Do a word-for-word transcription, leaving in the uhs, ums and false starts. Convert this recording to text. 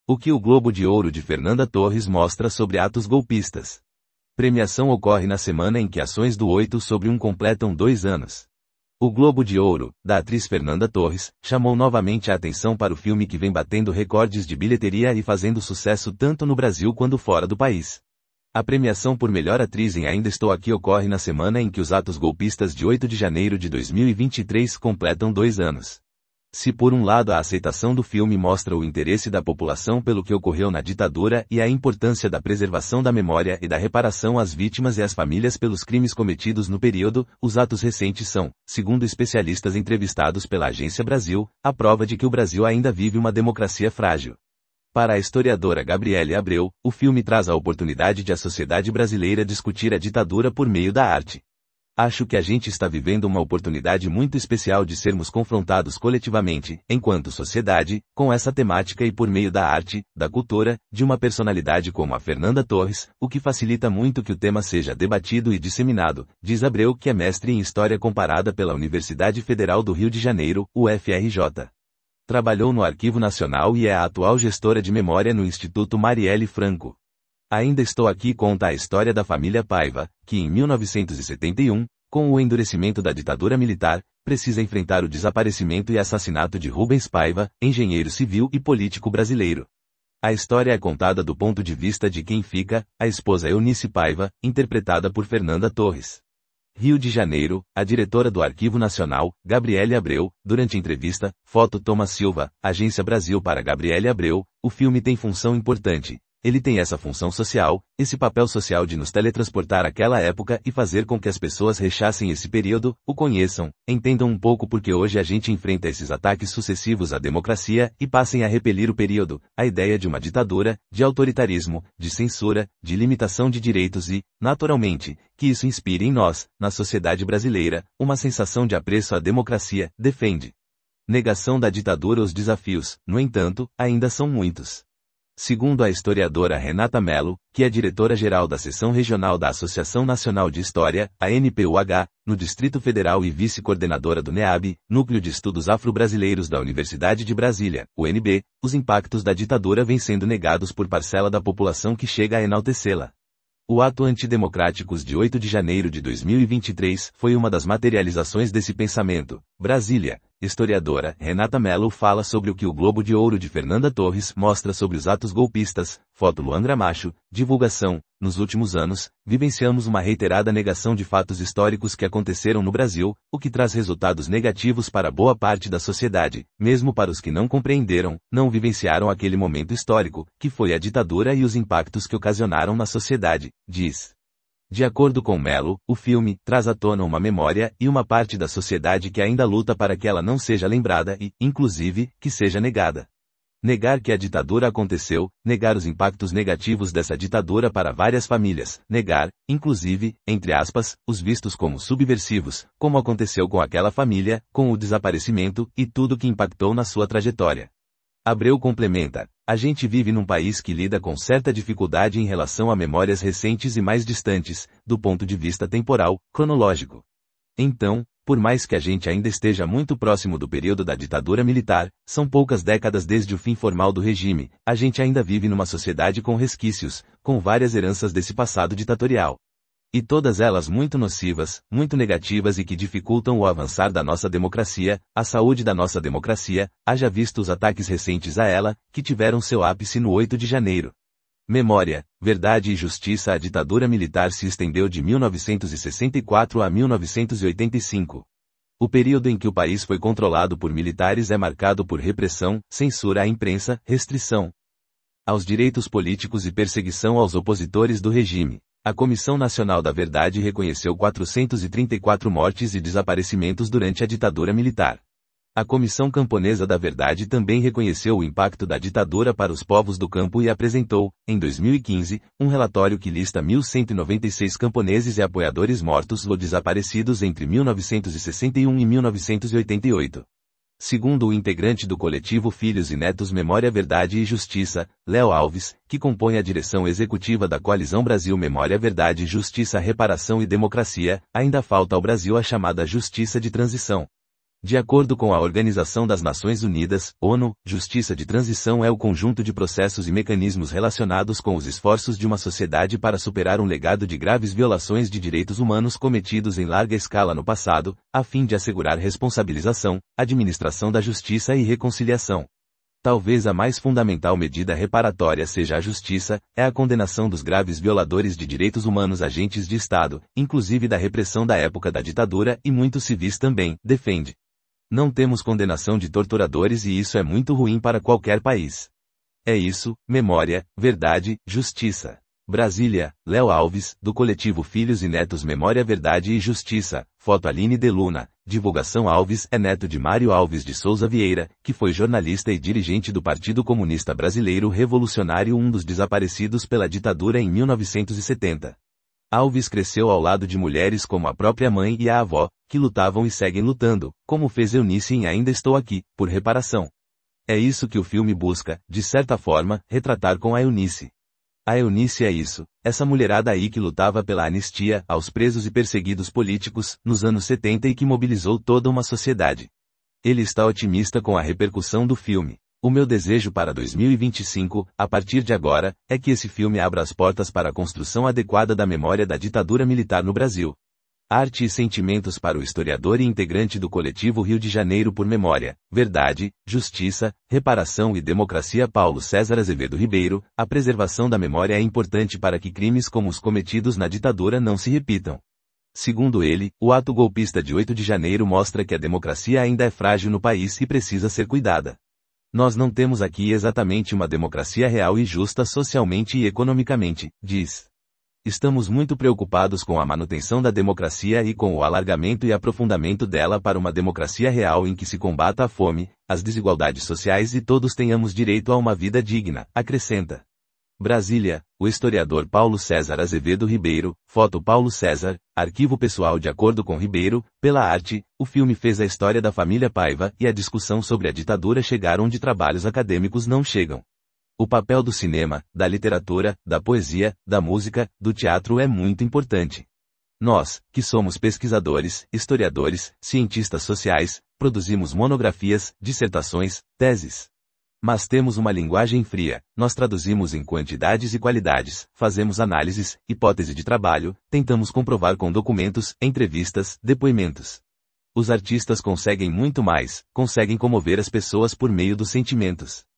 O que o Globo de Ouro de Fernanda Torres mostra sobre atos golpistas. Premiação ocorre na semana em que ações do oito sobre um completam dois anos. O Globo de Ouro, da atriz Fernanda Torres, chamou novamente a atenção para o filme que vem batendo recordes de bilheteria e fazendo sucesso tanto no Brasil quanto fora do país. A premiação por melhor atriz em Ainda Estou Aqui ocorre na semana em que os atos golpistas de oito de janeiro de dois mil e vinte e três completam dois anos. Se por um lado a aceitação do filme mostra o interesse da população pelo que ocorreu na ditadura e a importância da preservação da memória e da reparação às vítimas e às famílias pelos crimes cometidos no período, os atos recentes são, segundo especialistas entrevistados pela Agência Brasil, a prova de que o Brasil ainda vive uma democracia frágil. Para a historiadora Gabriele Abreu, o filme traz a oportunidade de a sociedade brasileira discutir a ditadura por meio da arte. Acho que a gente está vivendo uma oportunidade muito especial de sermos confrontados coletivamente, enquanto sociedade, com essa temática e por meio da arte, da cultura, de uma personalidade como a Fernanda Torres, o que facilita muito que o tema seja debatido e disseminado, diz Abreu, que é mestre em História Comparada pela Universidade Federal do Rio de Janeiro, U F R J. Trabalhou no Arquivo Nacional e é a atual gestora de memória no Instituto Marielle Franco. Ainda Estou Aqui conta a história da família Paiva, que em mil novecentos e setenta e um, com o endurecimento da ditadura militar, precisa enfrentar o desaparecimento e assassinato de Rubens Paiva, engenheiro civil e político brasileiro. A história é contada do ponto de vista de quem fica, a esposa Eunice Paiva, interpretada por Fernanda Torres. Rio de Janeiro, a diretora do Arquivo Nacional, Gabriele Abreu, durante entrevista, foto Thomas Silva, Agência Brasil para Gabriele Abreu, o filme tem função importante. Ele tem essa função social, esse papel social de nos teletransportar àquela época e fazer com que as pessoas rechassem esse período, o conheçam, entendam um pouco porque hoje a gente enfrenta esses ataques sucessivos à democracia e passem a repelir o período, a ideia de uma ditadura, de autoritarismo, de censura, de limitação de direitos e, naturalmente, que isso inspire em nós, na sociedade brasileira, uma sensação de apreço à democracia, defende. Negação da ditadura. Os desafios, no entanto, ainda são muitos. Segundo a historiadora Renata Mello, que é diretora-geral da Seção Regional da Associação Nacional de História, a N P U H, no Distrito Federal e vice-coordenadora do NEAB, Núcleo de Estudos Afro-Brasileiros da Universidade de Brasília, U N B, os impactos da ditadura vêm sendo negados por parcela da população que chega a enaltecê-la. O ato antidemocráticos de oito de janeiro de dois mil e vinte e três foi uma das materializações desse pensamento. Brasília. Historiadora Renata Mello fala sobre o que o Globo de Ouro de Fernanda Torres mostra sobre os atos golpistas, foto Luan Gramacho, divulgação. Nos últimos anos, vivenciamos uma reiterada negação de fatos históricos que aconteceram no Brasil, o que traz resultados negativos para boa parte da sociedade, mesmo para os que não compreenderam, não vivenciaram aquele momento histórico, que foi a ditadura e os impactos que ocasionaram na sociedade, diz. De acordo com Mello, o filme traz à tona uma memória e uma parte da sociedade que ainda luta para que ela não seja lembrada e, inclusive, que seja negada. Negar que a ditadura aconteceu, negar os impactos negativos dessa ditadura para várias famílias, negar, inclusive, entre aspas, os vistos como subversivos, como aconteceu com aquela família, com o desaparecimento e tudo que impactou na sua trajetória. Abreu complementa. A gente vive num país que lida com certa dificuldade em relação a memórias recentes e mais distantes, do ponto de vista temporal, cronológico. Então, por mais que a gente ainda esteja muito próximo do período da ditadura militar, são poucas décadas desde o fim formal do regime, a gente ainda vive numa sociedade com resquícios, com várias heranças desse passado ditatorial. E todas elas muito nocivas, muito negativas e que dificultam o avançar da nossa democracia, a saúde da nossa democracia, haja visto os ataques recentes a ela, que tiveram seu ápice no oito de janeiro. Memória, verdade e justiça. A ditadura militar se estendeu de mil novecentos e sessenta e quatro a mil novecentos e oitenta e cinco. O período em que o país foi controlado por militares é marcado por repressão, censura à imprensa, restrição aos direitos políticos e perseguição aos opositores do regime. A Comissão Nacional da Verdade reconheceu quatrocentas e trinta e quatro mortes e desaparecimentos durante a ditadura militar. A Comissão Camponesa da Verdade também reconheceu o impacto da ditadura para os povos do campo e apresentou, em dois mil e quinze, um relatório que lista mil cento e noventa e seis camponeses e apoiadores mortos ou desaparecidos entre mil novecentos e sessenta e um e mil novecentos e oitenta e oito. Segundo o integrante do coletivo Filhos e Netos Memória, Verdade e Justiça, Léo Alves, que compõe a direção executiva da Coalizão Brasil Memória, Verdade, Justiça, Reparação e Democracia, ainda falta ao Brasil a chamada justiça de transição. De acordo com a Organização das Nações Unidas, ONU, justiça de transição é o conjunto de processos e mecanismos relacionados com os esforços de uma sociedade para superar um legado de graves violações de direitos humanos cometidos em larga escala no passado, a fim de assegurar responsabilização, administração da justiça e reconciliação. Talvez a mais fundamental medida reparatória seja a justiça, é a condenação dos graves violadores de direitos humanos agentes de Estado, inclusive da repressão da época da ditadura e muitos civis também, defende. Não temos condenação de torturadores e isso é muito ruim para qualquer país. É isso, memória, verdade, justiça. Brasília, Léo Alves, do coletivo Filhos e Netos Memória, Verdade e Justiça, foto Aline de Luna, divulgação Alves é neto de Mário Alves de Souza Vieira, que foi jornalista e dirigente do Partido Comunista Brasileiro Revolucionário, um dos desaparecidos pela ditadura em mil novecentos e setenta. Alves cresceu ao lado de mulheres como a própria mãe e a avó, que lutavam e seguem lutando, como fez Eunice em Ainda Estou Aqui, por reparação. É isso que o filme busca, de certa forma, retratar com a Eunice. A Eunice é isso, essa mulherada aí que lutava pela anistia aos presos e perseguidos políticos, nos anos setenta e que mobilizou toda uma sociedade. Ele está otimista com a repercussão do filme. O meu desejo para dois mil e vinte e cinco, a partir de agora, é que esse filme abra as portas para a construção adequada da memória da ditadura militar no Brasil. Arte e sentimentos para o historiador e integrante do coletivo Rio de Janeiro por Memória, Verdade, Justiça, Reparação e Democracia Paulo César Azevedo Ribeiro. A preservação da memória é importante para que crimes como os cometidos na ditadura não se repitam. Segundo ele, o ato golpista de oito de janeiro mostra que a democracia ainda é frágil no país e precisa ser cuidada. Nós não temos aqui exatamente uma democracia real e justa socialmente e economicamente, diz. Estamos muito preocupados com a manutenção da democracia e com o alargamento e aprofundamento dela para uma democracia real em que se combata a fome, as desigualdades sociais e todos tenhamos direito a uma vida digna, acrescenta. Brasília, o historiador Paulo César Azevedo Ribeiro, foto Paulo César, arquivo pessoal. De acordo com Ribeiro, pela arte, o filme fez a história da família Paiva e a discussão sobre a ditadura chegar onde trabalhos acadêmicos não chegam. O papel do cinema, da literatura, da poesia, da música, do teatro é muito importante. Nós, que somos pesquisadores, historiadores, cientistas sociais, produzimos monografias, dissertações, teses. Mas temos uma linguagem fria, nós traduzimos em quantidades e qualidades, fazemos análises, hipótese de trabalho, tentamos comprovar com documentos, entrevistas, depoimentos. Os artistas conseguem muito mais, conseguem comover as pessoas por meio dos sentimentos.